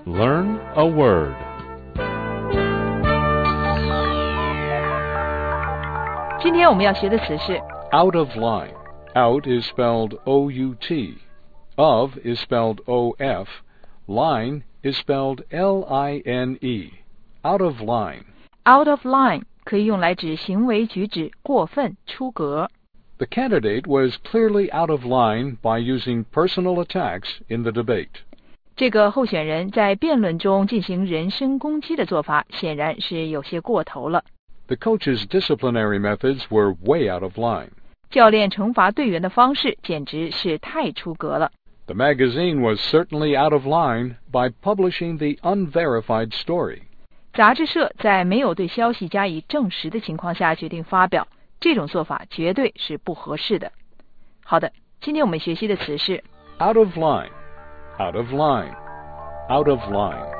Learn a word. 今天我们要学的词是 Out of line. Out is spelled O-U-T. Of is spelled O-F. Line is spelled L-I-N-E. Out of line. out of line 可以用来指行为举止过分出格。 The candidate was clearly out of line by using personal attacks in the debate. 这个候选人在辩论中进行人身攻击的做法显然是有些过头了。 The coach's disciplinary methods were way out of line. 教练惩罚队员的方式简直是太出格了。 The magazine was certainly out of line by publishing the unverified story. 杂志社在没有对消息加以证实的情况下决定发表，这种做法绝对是不合适的。好的，今天我们学习的词是 Out of line, out of line, out of line.